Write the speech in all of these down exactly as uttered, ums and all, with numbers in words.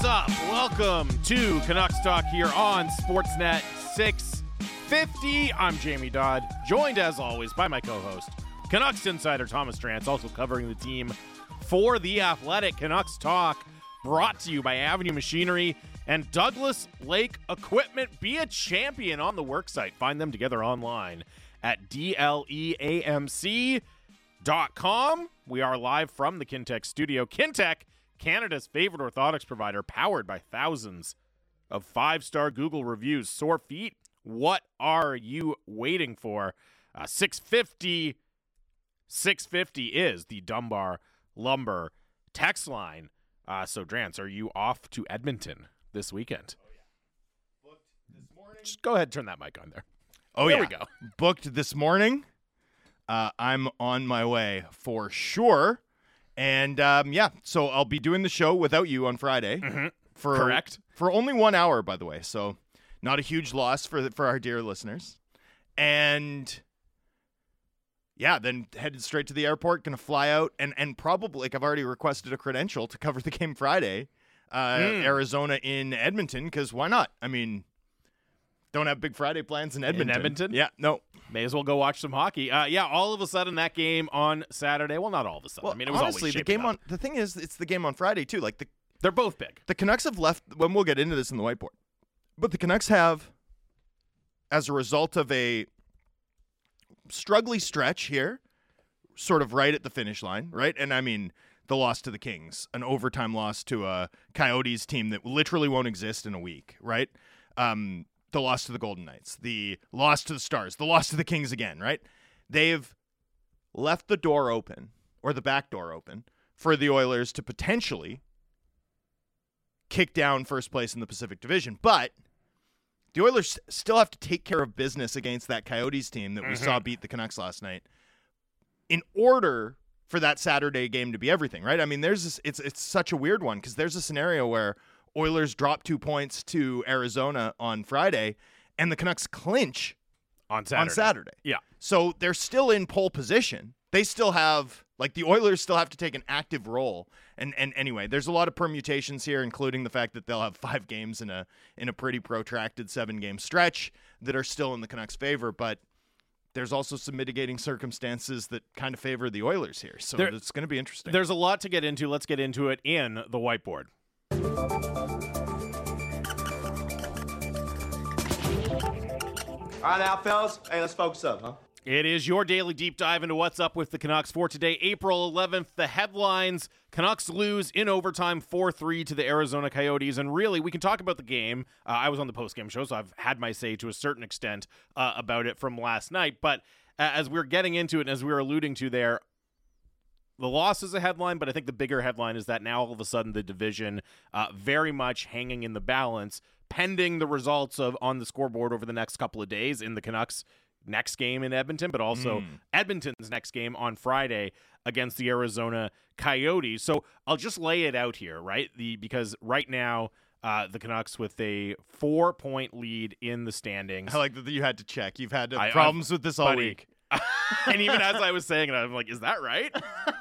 What's up? Welcome to Canucks Talk here on Sportsnet six fifty. I'm Jamie Dodd, joined as always by my co-host, Canucks insider Thomas Drance, also covering the team for The Athletic. Canucks Talk brought to you by Avenue Machinery and Douglas Lake Equipment. Be a champion on the worksite. Find them together online at D L E A M C dot com. We are live from the Kintec studio. Kintec, Canada's favorite orthotics provider, powered by thousands of five-star Google reviews. Sore feet? What are you waiting for? Uh, six fifty, six fifty is the Dunbar Lumber text line. Uh, so, Drance, are you off to Edmonton this weekend? Oh, yeah. Booked this morning. Just go ahead and turn that mic on there. Oh, there yeah. we go. Booked this morning. Uh, I'm on my way for sure. And, um, yeah, so I'll be doing the show without you on Friday. Mm-hmm. For, Correct. For only one hour, by the way. So not a huge loss for the, for our dear listeners. And, yeah, then headed straight to the airport, going to fly out. And, and probably, like, I've already requested a credential to cover the game Friday, uh, mm. Arizona in Edmonton, because why not? I mean, don't have Big Friday plans in Edmonton. In Edmonton? Yeah, no. May as well go watch some hockey. Uh, yeah, all of a sudden that game on Saturday. Well, not all of a sudden. Well, I mean, it was honestly always the game up. on. The thing is, it's the game on Friday too. Like the they're both big. The Canucks have left. When we'll get into this in the whiteboard, but the Canucks have, as a result of a struggly stretch here, sort of right at the finish line, right? And I mean, the loss to the Kings, an overtime loss to a Coyotes team that literally won't exist in a week, right? Um. The loss to the Golden Knights, the loss to the Stars, the loss to the Kings again, right? They've left the door open, or the back door open, for the Oilers to potentially kick down first place in the Pacific Division. But the Oilers still have to take care of business against that Coyotes team that we mm-hmm. saw beat the Canucks last night in order for that Saturday game to be everything, right? I mean, there's this, it's it's such a weird one because there's a scenario where Oilers drop two points to Arizona on Friday, and the Canucks clinch on Saturday. On Saturday. Yeah. So they're still in pole position. They still have, like, the Oilers still have to take an active role. And and anyway, there's a lot of permutations here, including the fact that they'll have five games in a in a pretty protracted seven-game stretch that are still in the Canucks' favor. But there's also some mitigating circumstances that kind of favor the Oilers here. So there, it's going to be interesting. There's a lot to get into. Let's get into it in the whiteboard. All right now, fellas. Hey, let's focus up, huh? It is your daily deep dive into what's up with the Canucks for today, April eleventh. The headlines: Canucks lose in overtime four three to the Arizona Coyotes. And really, we can talk about the game. Uh, I was on the post-game show, so I've had my say to a certain extent uh, about it from last night. But uh, as we're getting into it, and as we were alluding to there, the loss is a headline, but I think the bigger headline is that now all of a sudden the division uh, very much hanging in the balance, pending the results of on the scoreboard over the next couple of days in the Canucks' next game in Edmonton, but also mm. Edmonton's next game on Friday against the Arizona Coyotes. So I'll just lay it out here, right? The because right now uh, the Canucks with a four-point lead in the standings. I like that you had to check. You've had I, problems I've, with this all buddy, week. And even as I was saying it, I'm like, is that right?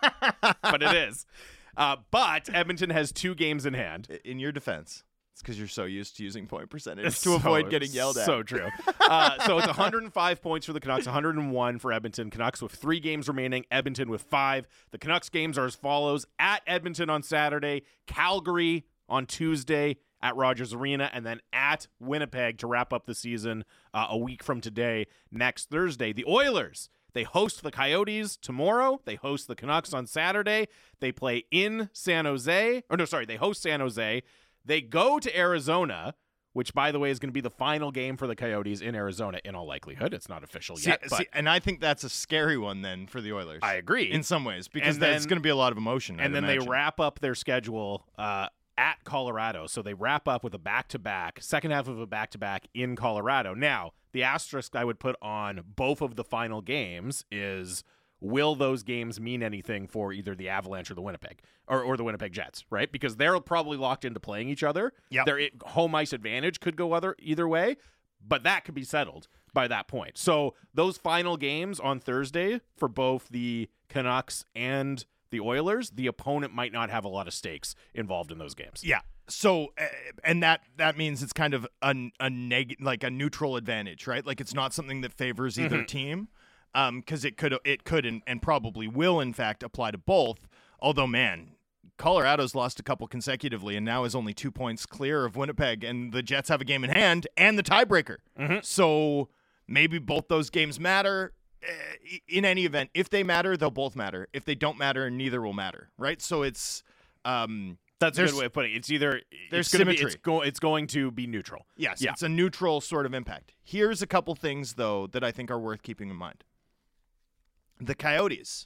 But it is. Uh, but Edmonton has two games in hand. In your defense, it's because you're so used to using point percentage it's to so, avoid getting yelled at. So true. Uh, so it's one hundred five points for the Canucks, one hundred one for Edmonton. Canucks with three games remaining, Edmonton with five. The Canucks games are as follows: at Edmonton on Saturday, Calgary on Tuesday at Rogers Arena, and then at Winnipeg to wrap up the season uh, a week from today, next Thursday. The Oilers, they host the Coyotes tomorrow. They host the Canucks on Saturday. They play in San Jose. Or no, sorry, they host San Jose. They go to Arizona, which, by the way, is going to be the final game for the Coyotes in Arizona in all likelihood. It's not official see, yet. See, but and I think that's a scary one then for the Oilers. I agree. In some ways, because then, there's going to be a lot of emotion. And I'd then imagine. they wrap up their schedule uh, at Colorado. So they wrap up with a back-to-back, second half of a back-to-back in Colorado. Now, the asterisk I would put on both of the final games is, will those games mean anything for either the Avalanche or the Winnipeg or, or the Winnipeg Jets, right? Because they're probably locked into playing each other. Yep. Their home ice advantage could go other either way, but that could be settled by that point. So those final games on Thursday for both the Canucks and the Oilers, the opponent might not have a lot of stakes involved in those games. Yeah. So, uh, and that that means it's kind of a, a neg like a neutral advantage, right? Like it's not something that favors either Mm-hmm. team, um, because it could it could and, and probably will in fact apply to both. Although, man, Colorado's lost a couple consecutively and now is only two points clear of Winnipeg, and the Jets have a game in hand and the tiebreaker. Mm-hmm. So maybe both those games matter. Uh, in any event, if they matter, they'll both matter. If they don't matter, neither will matter, right? So it's um. That's a There's- good way of putting it. It's either there's it's gonna be, symmetry. it's, go, it's going to be neutral. Yes, Yeah. it's a neutral sort of impact. Here's a couple things, though, that I think are worth keeping in mind. The Coyotes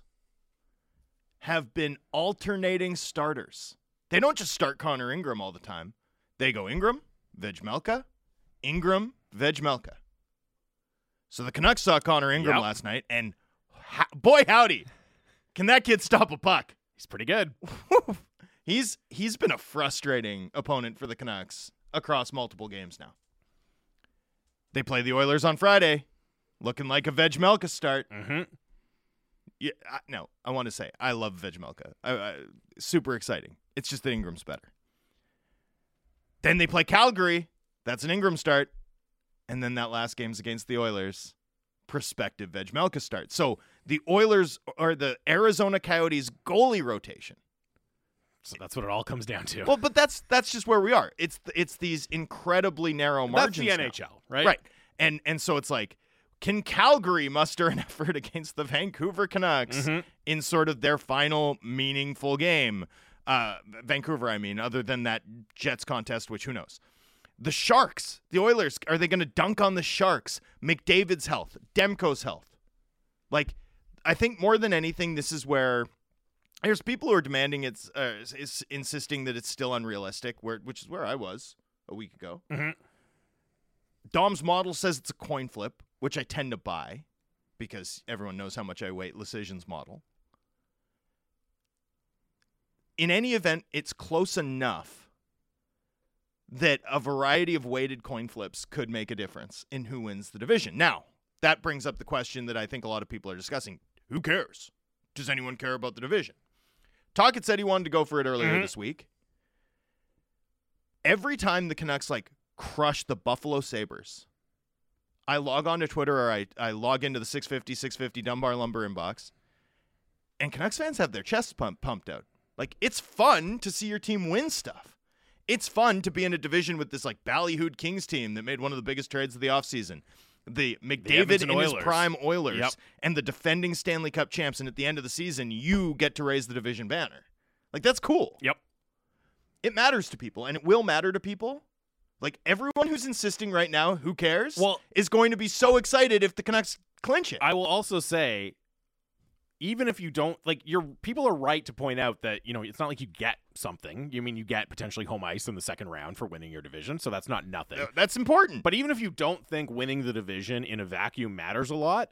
have been alternating starters. They don't just start Connor Ingram all the time. They go Ingram, Vejmelka, Ingram, Vejmelka. So the Canucks saw Connor Ingram Yep. last night, and ha- boy howdy, can that kid stop a puck? He's pretty good. He's he's been a frustrating opponent for the Canucks across multiple games now. They play the Oilers on Friday, looking like a Vejmelka start. Mm-hmm. Yeah, I, no, I want to say I love Vejmelka. I, I, super exciting. It's just that Ingram's better. Then they play Calgary. That's an Ingram start. And then that last game's against the Oilers. Prospective Vejmelka start. So the Oilers or the Arizona Coyotes goalie rotation. So that's what it all comes down to. Well, but that's that's just where we are. It's it's these incredibly narrow that's margins. the N now. H L, right? Right. And and so it's like, can Calgary muster an effort against the Vancouver Canucks Mhm. in sort of their final meaningful game? Uh, Vancouver, I mean, other than that Jets contest, which who knows? The Sharks, the Oilers, are they going to dunk on the Sharks? McDavid's health, Demko's health. Like, I think more than anything, this is where there's people who are demanding it's, uh, is insisting that it's still unrealistic, where which is where I was a week ago. Mhm. Dom's model says it's a coin flip, which I tend to buy because everyone knows how much I weight Lecision's model. In any event, it's close enough that a variety of weighted coin flips could make a difference in who wins the division. Now, that brings up the question that I think a lot of people are discussing. Who cares? Does anyone care about the division? Tocchet said he wanted to go for it earlier Mhm. this week. Every time the Canucks, like, crush the Buffalo Sabres, I log on to Twitter or I, I log into the six fifty, six fifty Dunbar Lumber inbox, and Canucks fans have their chests pump, pumped out. Like, it's fun to see your team win stuff. It's fun to be in a division with this, like, ballyhooed Kings team that made one of the biggest trades of the offseason. The McDavid Edmonton in his Oilers. prime Oilers Yep. and the defending Stanley Cup champs, and at the end of the season, you get to raise the division banner. Like, that's cool. Yep. It matters to people, and it will matter to people. Like, everyone who's insisting right now, who cares, Well- is going to be so excited if the Canucks clinch it. I will also say, even if you don't like, your people are right to point out that, you know, it's not like you get something. You mean you get potentially home ice in the second round for winning your division, so that's not nothing. Uh, That's important. But even if you don't think winning the division in a vacuum matters a lot,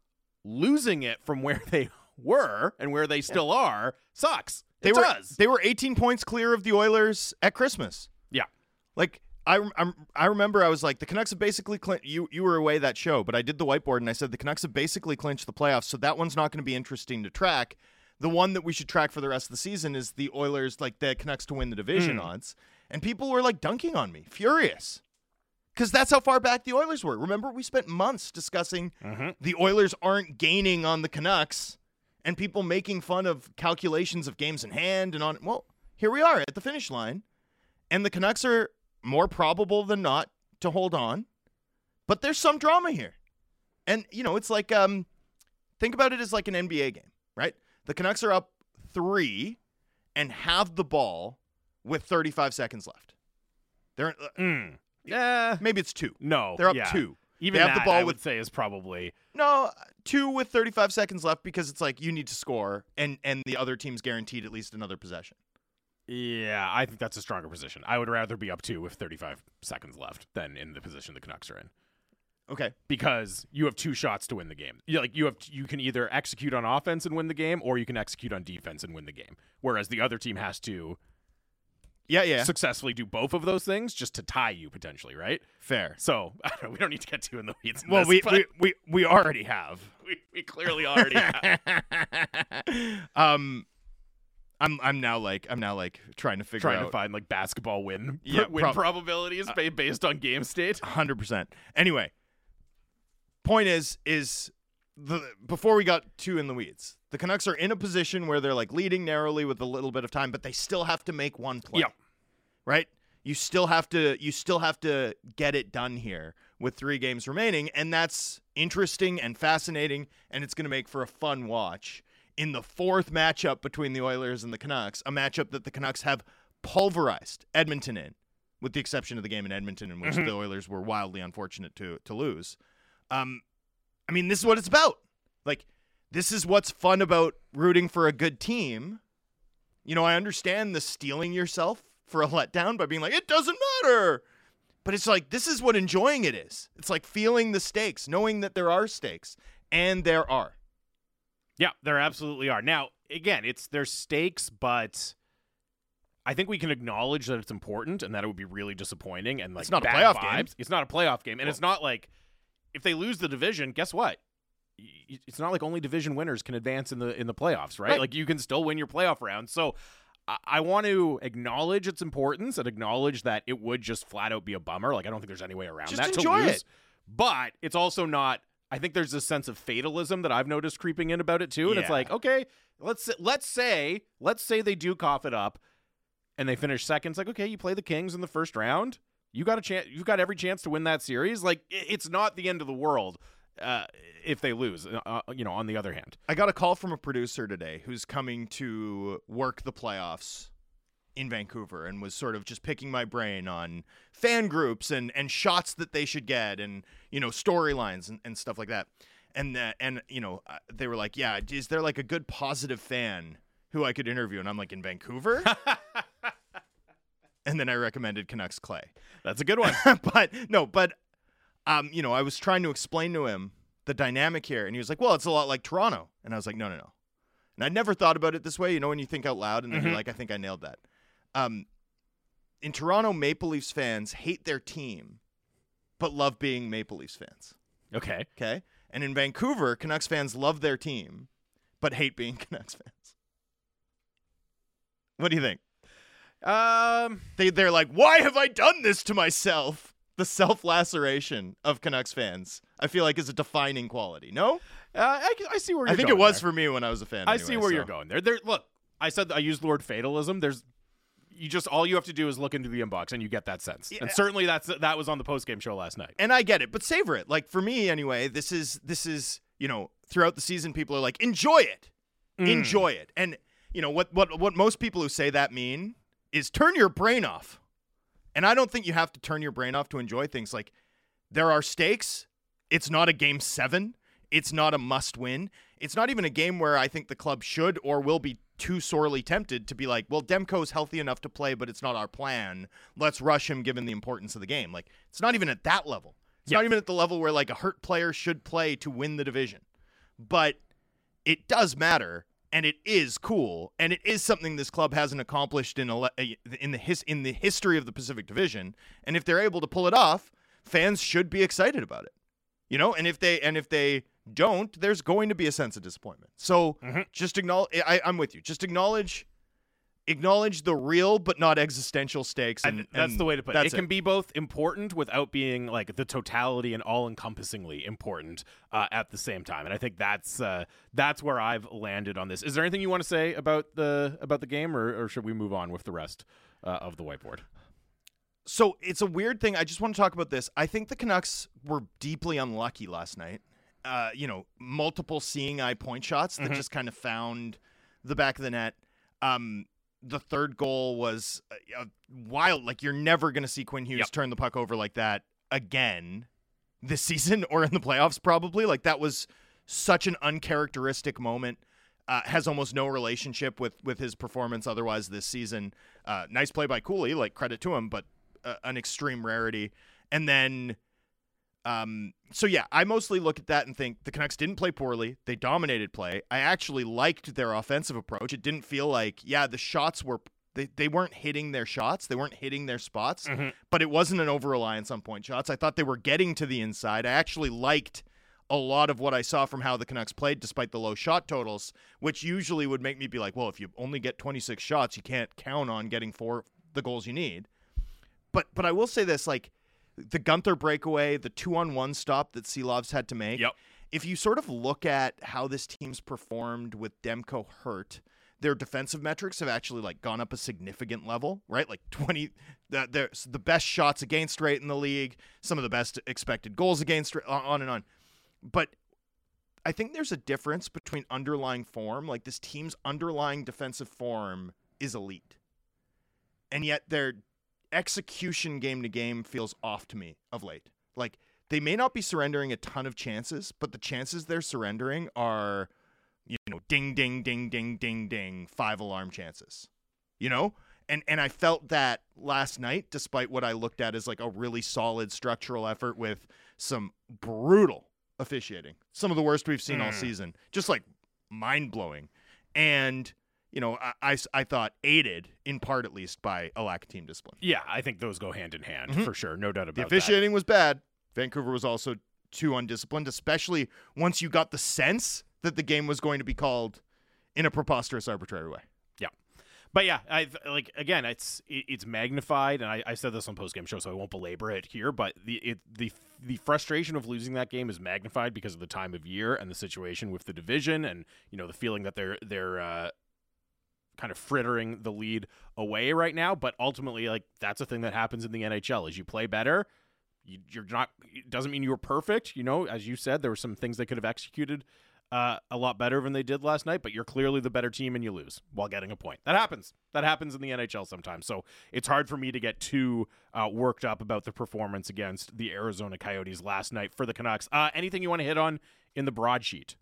losing it from where they were and where they still are sucks. They It were does. they were eighteen points clear of the Oilers at Christmas. Yeah. Like I I'm, I remember I was like, the Canucks have basically clinched. You you were away that show, but I did the whiteboard and I said the Canucks have basically clinched the playoffs, so that one's not going to be interesting to track. The one that we should track for the rest of the season is the Oilers, like the Canucks to win the division Mm. odds. And people were like dunking on me, furious. Because that's how far back the Oilers were. Remember, we spent months discussing Mhm. the Oilers aren't gaining on the Canucks and people making fun of calculations of games in hand and on. Well, here we are at the finish line, and the Canucks are more probable than not to hold on. But there's some drama here. And, you know, it's like, um, think about it as like an N B A game, right? The Canucks are up three and have the ball with thirty-five seconds left. They're uh, Mm. Yeah. maybe it's two. No. They're up yeah. two. Even They have the that, ball I with- would say, is probably No, two with thirty-five seconds left because it's like you need to score and and the other team's guaranteed at least another possession. Yeah, I think that's a stronger position. I would rather be up two with thirty-five seconds left than in the position the Canucks are in, Okay. because you have two shots to win the game. You like you have you can either execute on offense and win the game, or you can execute on defense and win the game. Whereas the other team has to Yeah, yeah. successfully do both of those things just to tie you potentially, right? Fair. So I don't know, we don't need to get too in the weeds. in Well, this, we, but we we we already have. we we clearly already have. um I'm I'm now like I'm now like trying to figure Trying out to find like basketball win Yeah, win prob- probabilities ba- based on game state. one hundred percent. Anyway, point is is the before we got too in the weeds, the Canucks are in a position where they're like leading narrowly with a little bit of time, but they still have to make one play. Yep. Right? You still have to you still have to get it done here with three games remaining, and that's interesting and fascinating, and it's going to make for a fun watch in the fourth matchup between the Oilers and the Canucks, a matchup that the Canucks have pulverized Edmonton in, with the exception of the game in Edmonton in which Mm-hmm. the Oilers were wildly unfortunate to to lose. Um, I mean, this is what it's about. Like, this is what's fun about rooting for a good team. You know, I understand the stealing yourself for a letdown by being like, it doesn't matter. But it's like, this is what enjoying it is. It's like feeling the stakes, knowing that there are stakes, and there are. Yeah, there absolutely are. Now, again, it's there's stakes, but I think we can acknowledge that it's important and that it would be really disappointing and like It's not a bad playoff vibes. game. It's not a playoff game, and Well- it's not like if they lose the division, guess what? Y- It's not like only division winners can advance in the in the playoffs, right? Right. Like you can still win your playoff round. So I, I want to acknowledge its importance and acknowledge that it would just flat out be a bummer. Like I don't think there's any way around Just that enjoy to lose. it. But it's also not. I think there's this sense of fatalism that I've noticed creeping in about it too, and it's Yeah. like, okay, let's let's say let's say they do cough it up, and they finish second. It's like, okay, you play the Kings in the first round, you got a chance, you've got every chance to win that series. Like i- it's not the end of the world uh, if they lose. Uh, you know, on the other hand, I got a call from a producer today who's coming to work the playoffs in Vancouver and was sort of just picking my brain on fan groups and, and shots that they should get and, you know, storylines and, and stuff like that. And, uh, and you know, uh, they were like, yeah, is there like a good positive fan who I could interview? And I'm like, in Vancouver? And then I recommended Canucks Clay. that's a good one. but no, but, um, you know, I was trying to explain to him the dynamic here. And he was like, well, it's a lot like Toronto. And I was like, no, no, no. And I never thought about it this way. You know, when you think out loud and then Mhm. you're like, I think I nailed that. Um, in Toronto, Maple Leafs fans hate their team, but love being Maple Leafs fans. Okay, Okay. And in Vancouver, Canucks fans love their team, but hate being Canucks fans. What do you think? um, They, they're like, why have I done this to myself? The self-laceration of Canucks fans, I feel like, is a defining quality. No? uh, I, I see where you're I think going it was there. for me when I was a fan. I anyway, see where so. you're going there. There, look, I said I used the word fatalism. There's, you just all you have to do is look into the inbox and you get that sense. Yeah. And certainly that's that was on the post game show last night. And I get it, but savor it. Like for me anyway, this is this is, you know, throughout the season people are like, enjoy it. Mm. Enjoy it. And you know, what what what most people who say that mean is turn your brain off. And I don't think you have to turn your brain off to enjoy things. Like there are stakes. It's not a game seven. It's not a must win. It's not even a game where I think the club should or will be too sorely tempted to be like, well, Demko's healthy enough to play, but it's not our plan. Let's rush him given the importance of the game. Like, it's not even at that level. It's Yeah. not even at the level where like a hurt player should play to win the division. But it does matter, and it is cool, and it is something this club hasn't accomplished in a, in the his, in the history of the Pacific Division. And if they're able to pull it off, fans should be excited about it. You know, and if they and if they don't, there's going to be a sense of disappointment. So Mhm. just acknowledge. I, I'm with you. Just acknowledge, acknowledge the real but not existential stakes. And, And that's and the way to put it. that's It can be both important without being like the totality and all-encompassingly important uh, at the same time. And I think that's uh, that's where I've landed on this. Is there anything you want to say about the about the game, or, or should we move on with the rest uh, of the whiteboard? So it's a weird thing. I just want to talk about this. I think the Canucks were deeply unlucky last night. Uh, you know, multiple seeing eye point shots that Mhm. just kind of found the back of the net. Um, the third goal was uh, uh, wild. Like you're never going to see Quinn Hughes Yep. turn the puck over like that again this season or in the playoffs probably. Like that was such an uncharacteristic moment. Uh, has almost no relationship with with his performance otherwise this season. Uh, nice play by Cooley, like credit to him, but uh, an extreme rarity. And then, um, so yeah, I mostly look at that and think the Canucks didn't play poorly. They dominated play. I actually liked their offensive approach. It didn't feel like, yeah, the shots were, they, they weren't hitting their shots. They weren't hitting their spots, Mhm. but it wasn't an over-reliance on point shots. I thought they were getting to the inside. I actually liked a lot of what I saw from how the Canucks played, despite the low shot totals, which usually would make me be like, well, if you only get twenty-six shots, you can't count on getting four the goals you need. But but I will say this, like the Gunther breakaway, the two-on-one stop that Silovs had to make. Yep. If you sort of look at how this team's performed with Demko hurt, their defensive metrics have actually like gone up a significant level, right? Like twenty, the, they're the best shots against rate in the league, some of the best expected goals against, on and on. But I think there's a difference between underlying form. Like this team's underlying defensive form is elite, and yet their execution game to game feels off to me of late. Like they may not be surrendering a ton of chances, but the chances they're surrendering are, you know, ding, ding, ding, ding, ding, ding, five alarm chances, you know? And and I felt that last night, despite what I looked at as like a really solid structural effort with some brutal officiating, some of the worst we've seen mm. all season, just like mind-blowing. And, you know, I, I, I thought aided, in part at least, by a lack of team discipline. Yeah, I think those go hand in hand, mm-hmm. for sure. No doubt about the that. The officiating was bad. Vancouver was also too undisciplined, especially once you got the sense that the game was going to be called in a preposterous, arbitrary way. Yeah. But yeah, I like again, it's it, it's magnified, and I, I said this on post-game show, so I won't belabor it here, but the it the the frustration of losing that game is magnified because of the time of year and the situation with the division, and you know the feeling that they're they're uh, kind of frittering the lead away right now. But ultimately, like that's a thing that happens in the N H L. As you play better, you, you're not. It doesn't mean you were perfect. You know, as you said, there were some things they could have executed Uh, a lot better than they did last night, but you're clearly the better team and you lose while getting a point. That happens. That happens in the N H L sometimes. So it's hard for me to get too uh, worked up about the performance against the Arizona Coyotes last night for the Canucks. Uh, anything you want to hit on in the broadsheet?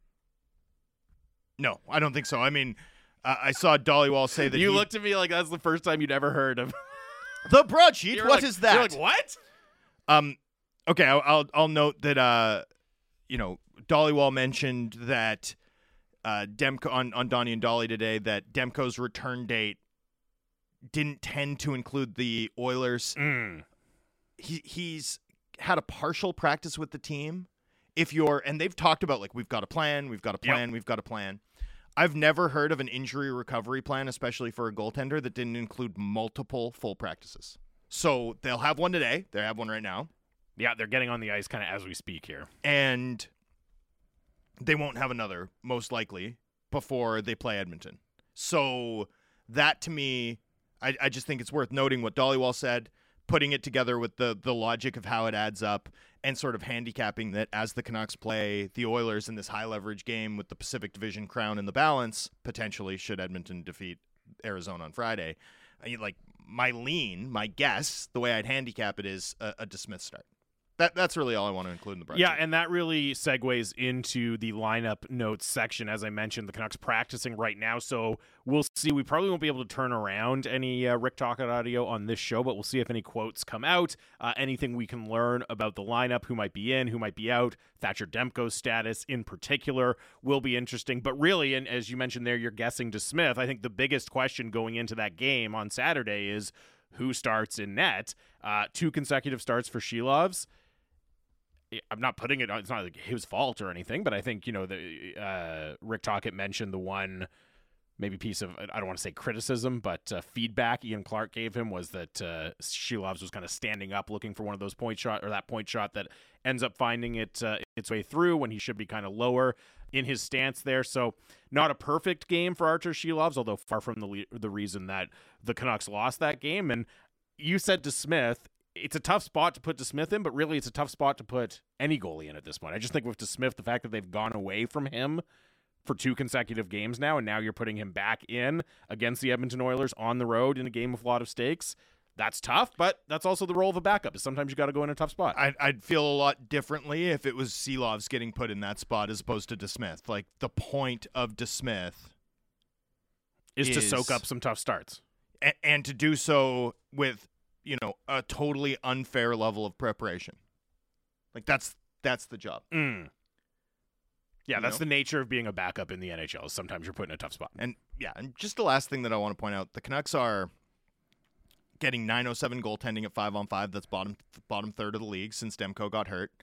No, I don't think so. I mean, uh, I saw Dhaliwal say that you he... looked at me like that's the first time you'd ever heard of the broadsheet. What like, is that? You're like, what? Um, okay, I'll I'll, I'll note that uh, you know. Dhaliwal mentioned that uh, Demko on, on Donnie and Dolly today that Demko's return date didn't tend to include the Oilers. Mm. He he's had a partial practice with the team. If you're and they've talked about like we've got a plan, we've got a plan, yep. we've got a plan. I've never heard of an injury recovery plan, especially for a goaltender, that didn't include multiple full practices. So they'll have one today. They have one right now. Yeah, they're getting on the ice kind of as we speak here. And they won't have another, most likely, before they play Edmonton. So that, to me, I, I just think it's worth noting what Dhaliwal said, putting it together with the the logic of how it adds up, and sort of handicapping that as the Canucks play the Oilers in this high-leverage game with the Pacific Division crown in the balance, potentially should Edmonton defeat Arizona on Friday. I mean, like, my lean, my guess, the way I'd handicap it is a, a DeSmith start. That That's really all I want to include in the broadsheet. Yeah, and that really segues into the lineup notes section. As I mentioned, the Canucks practicing right now, so we'll see. We probably won't be able to turn around any uh, Rick Tocchet audio on this show, but we'll see if any quotes come out, uh, anything we can learn about the lineup, who might be in, who might be out. Thatcher Demko's status in particular will be interesting. But really, and as you mentioned there, you're guessing DeSmith. I think the biggest question going into that game on Saturday is who starts in net. Uh, two consecutive starts for Silovs. I'm not putting it on, it's not like his fault or anything, but I think, you know, the uh, Rick Tocchet mentioned the one maybe piece of, I don't want to say criticism, but uh, feedback Ian Clark gave him was that uh, Silovs was kind of standing up looking for one of those point shot or that point shot that ends up finding it uh, its way through when he should be kind of lower in his stance there. So not a perfect game for Artur Silovs, although far from the le- the reason that the Canucks lost that game. And you said DeSmith, it's a tough spot to put DeSmith in, but really it's a tough spot to put any goalie in at this point. I just think with DeSmith, the fact that they've gone away from him for two consecutive games now, and now you're putting him back in against the Edmonton Oilers on the road in a game with a lot of stakes, that's tough, but that's also the role of a backup, is sometimes you got to go in a tough spot. I'd, I'd feel a lot differently if it was Silovs getting put in that spot as opposed to DeSmith. Like, the point of DeSmith is, is to soak up some tough starts. And, and to do so with, you know, a totally unfair level of preparation. Like, that's that's the job. Mm. Yeah, you that's know? the nature of being a backup in the N H L. Sometimes you're put in a tough spot. And, yeah, and just the last thing that I want to point out, the Canucks are getting nine oh seven goaltending at five on five. That's bottom bottom third of the league since Demko got hurt.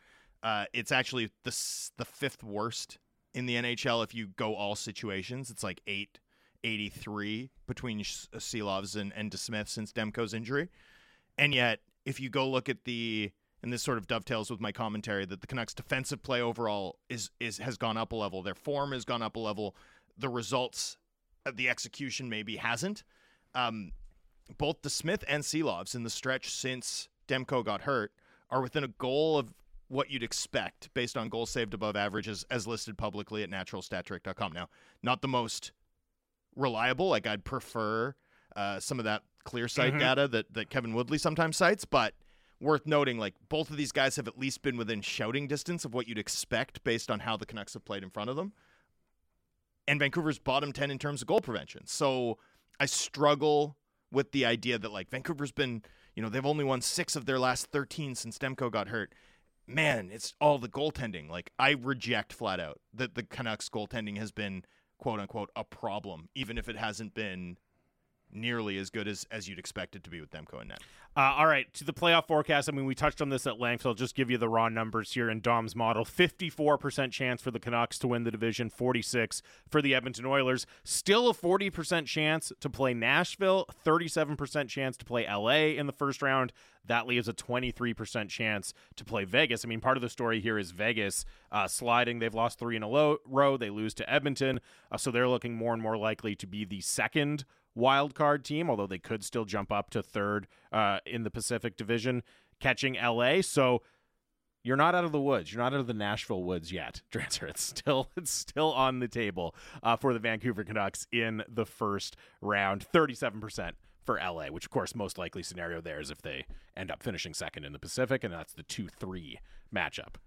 Uh, it's actually the s- the fifth worst in the N H L if you go all situations. It's like eight eighty-three between Silovs and, and DeSmith since Demko's injury. And yet, if you go look at the, and this sort of dovetails with my commentary, that the Canucks' defensive play overall is is has gone up a level. Their form has gone up a level. The results, the execution maybe hasn't. Um, both DeSmith and Silovs in the stretch since Demko got hurt are within a goal of what you'd expect based on goals saved above average as, as listed publicly at natural stat trick dot com. Now, not the most reliable. Like, I'd prefer uh, some of that clear sight mm-hmm. data that, that Kevin Woodley sometimes cites, but worth noting, like, both of these guys have at least been within shouting distance of what you'd expect based on how the Canucks have played in front of them. And Vancouver's bottom ten in terms of goal prevention. So I struggle with the idea that, like, Vancouver's been, you know, they've only won six of their last thirteen since Demko got hurt. Man, it's all the goaltending. Like, I reject flat out that the Canucks goaltending has been, quote unquote, a problem, even if it hasn't been nearly as good as, as you'd expect it to be with Demko and net. Uh, all right, to the playoff forecast. I mean, we touched on this at length. I'll just give you the raw numbers here in Dom's model. fifty-four percent chance for the Canucks to win the division, forty-six for the Edmonton Oilers. Still a forty percent chance to play Nashville, thirty-seven percent chance to play L A in the first round. That leaves a twenty-three percent chance to play Vegas. I mean, part of the story here is Vegas uh, sliding. They've lost three in a low row. They lose to Edmonton, uh, so they're looking more and more likely to be the second wild card team, although they could still jump up to third uh, in the Pacific Division, catching L A. So you're not out of the woods. You're not out of the Nashville woods yet, Drancer. It's still it's still on the table uh, for the Vancouver Canucks in the first round. thirty-seven percent for L A, which, of course, most likely scenario there is if they end up finishing second in the Pacific, and that's the two three matchup.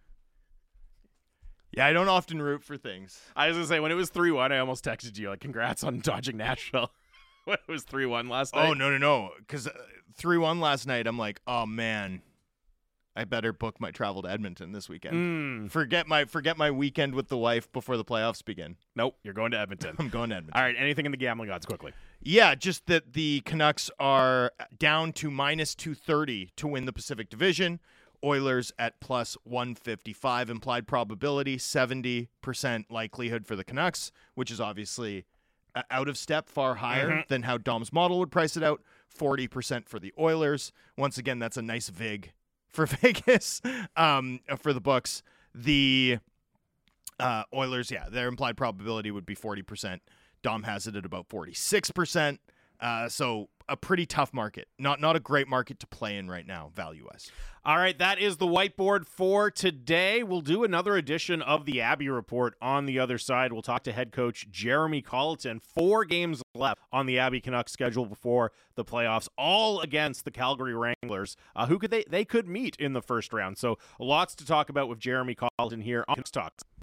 Yeah, I don't often root for things. I was going to say, when it was three one, I almost texted you, like, congrats on dodging Nashville. It was three one last night. Oh, no, no, no. Because uh, three one last night, I'm like, oh, man, I better book my travel to Edmonton this weekend. Mm. Forget my forget my weekend with the wife before the playoffs begin. Nope, you're going to Edmonton. I'm going to Edmonton. All right, anything in the gambling odds quickly? Yeah, just that the Canucks are down to minus two thirty to win the Pacific Division. Oilers at plus one fifty-five. Implied probability, seventy percent likelihood for the Canucks, which is obviously out of step, far higher mm-hmm. than how Dom's model would price it out. forty percent for the Oilers. Once again, that's a nice vig for Vegas um, for the books. The uh, Oilers, yeah, their implied probability would be forty percent. Dom has it at about forty-six percent. Uh, so a pretty tough market. Not not a great market to play in right now, value-wise. All right, that is the whiteboard for today. We'll do another edition of the Abbey Report on the other side. We'll talk to head coach Jeremy Colleton. Four games left on the Abbey Canucks schedule before the playoffs, all against the Calgary Wranglers, uh, who could they they could meet in the first round. So lots to talk about with Jeremy Colleton here on Canucks Talk.